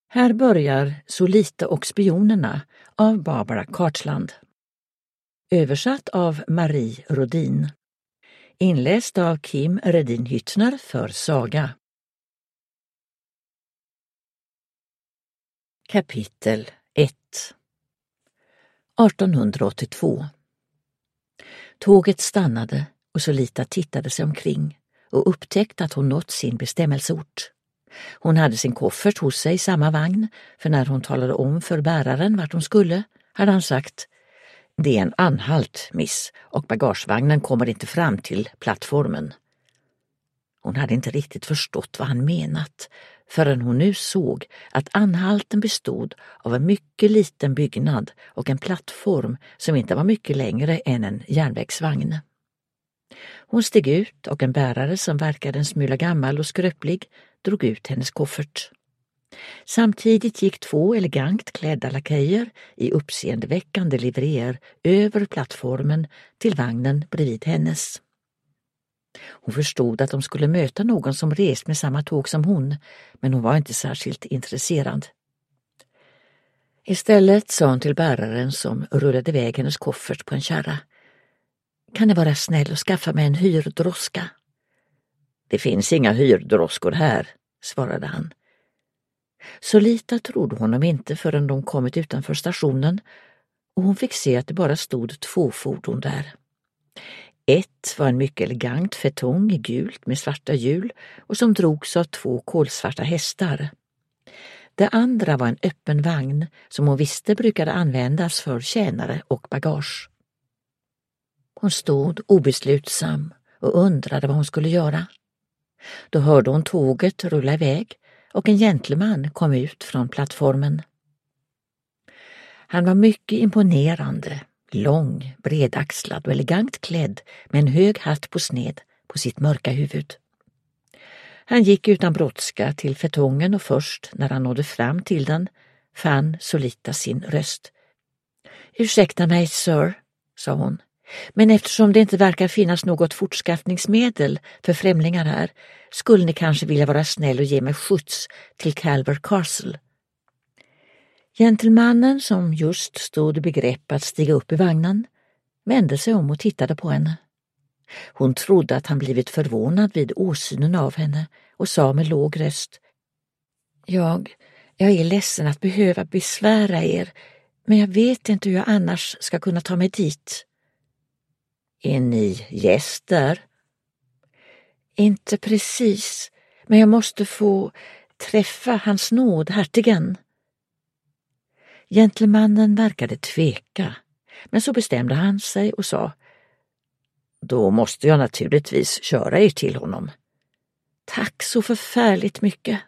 Här börjar Solita och spionerna av Barbara Cartland. Översatt av Marie Rodin. Inläst av Kim Redin Hyttner för Saga. Kapitel 1. 1882. Tåget stannade och Solita tittade sig omkring och upptäckte att hon nått sin bestämmelseort. Hon hade sin koffert hos sig i samma vagn, för när hon talade om för bäraren vart hon skulle, hade han sagt: "Det är en anhalt, miss, och bagagevagnen kommer inte fram till plattformen." Hon hade inte riktigt förstått vad han menat, förrän hon nu såg att anhalten bestod av en mycket liten byggnad och en plattform som inte var mycket längre än en järnvägsvagn. Hon steg ut och en bärare som verkade en smula gammal och skröplig drog ut hennes koffert. Samtidigt gick 2 elegant klädda lakejer i uppseendeväckande livréer över plattformen till vagnen bredvid hennes. Hon förstod att de skulle möta någon som rest med samma tåg som hon, men hon var inte särskilt intresserad. Istället sa hon till bäraren som rullade iväg hennes koffert på en kärra: "Kan ni vara snäll och skaffa mig en hyrdroska?" "Det finns inga hyrdroskor här", svarade han. Solita trodde honom inte förrän de kommit utanför stationen, och hon fick se att det bara stod 2 fordon där. Ett var en mycket elegant fetong i gult med svarta hjul och som drogs av 2 kolsvarta hästar. Det andra var en öppen vagn som hon visste brukade användas för tjänare och bagage. Hon stod obeslutsam och undrade vad hon skulle göra. Då hörde hon tåget rulla iväg och en gentleman kom ut från plattformen. Han var mycket imponerande, lång, bredaxlad och elegant klädd med en hög hatt på sned på sitt mörka huvud. Han gick utan brådska till fetongen och först när han nådde fram till den fann Solita sin röst. "Ursäkta mig, sir", sa hon, "men eftersom det inte verkar finnas något fortskaffningsmedel för främlingar här, skulle ni kanske vilja vara snäll och ge mig skjuts till Calver Castle." Gentlemannen, som just stod i begrepp att stiga upp i vagnen, vände sig om och tittade på henne. Hon trodde att han blivit förvånad vid åsynen av henne och sa med låg röst: Jag är ledsen att behöva besvära er, men jag vet inte hur jag annars ska kunna ta mig dit." "Är ni gäst där?" "Inte precis, men jag måste få träffa hans nåd, hertigen." Gentlemannen verkade tveka, men så bestämde han sig och sa: "Då måste jag naturligtvis köra er till honom." "Tack så förfärligt mycket."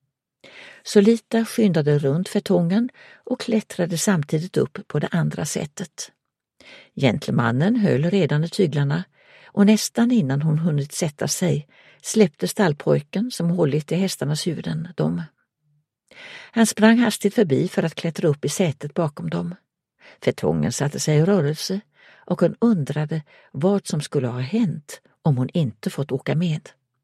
Solita skyndade runt fetongen och klättrade samtidigt upp på det andra sättet. Gentlemannen höll redan i tyglarna och nästan innan hon hunnit sätta sig släppte stallpojken som hållit i hästarnas huvuden dem. Han sprang hastigt förbi för att klättra upp i sätet bakom dem. Fetongen satte sig i rörelse och hon undrade vad som skulle ha hänt om hon inte fått åka med.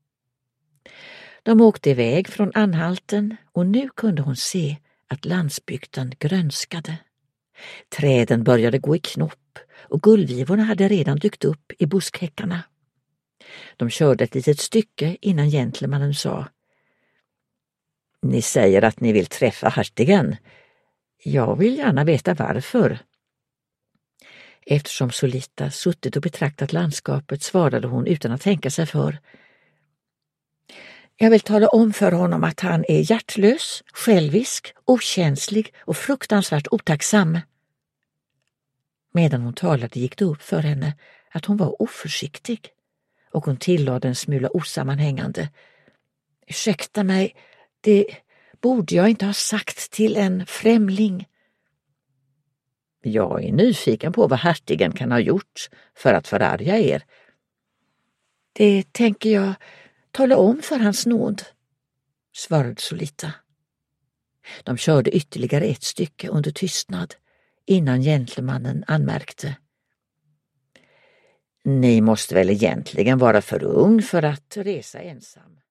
De åkte iväg från anhalten och nu kunde hon se att landsbygden grönskade. Träden började gå i knopp och gullvivorna hade redan dykt upp i buskhäckarna. De körde ett litet stycke innan gentlemannen sa: "Ni säger att ni vill träffa hertigen. Jag vill gärna veta varför." Eftersom Solita suttit och betraktat landskapet svarade hon utan att tänka sig för: "Jag vill tala om för honom att han är hjärtlös, självisk, okänslig och fruktansvärt otacksam." Medan hon talade gick det upp för henne att hon var oförsiktig, och hon tillade en smula osammanhängande: "Ursäkta mig, det borde jag inte ha sagt till en främling." "Jag är nyfiken på vad hertigen kan ha gjort för att förarga er." "Det tänker jag tala om för hans nåd", svarade Solita. De körde ytterligare ett stycke under tystnad innan gentlemannen anmärkte: "Ni måste väl egentligen vara för ung för att resa ensam."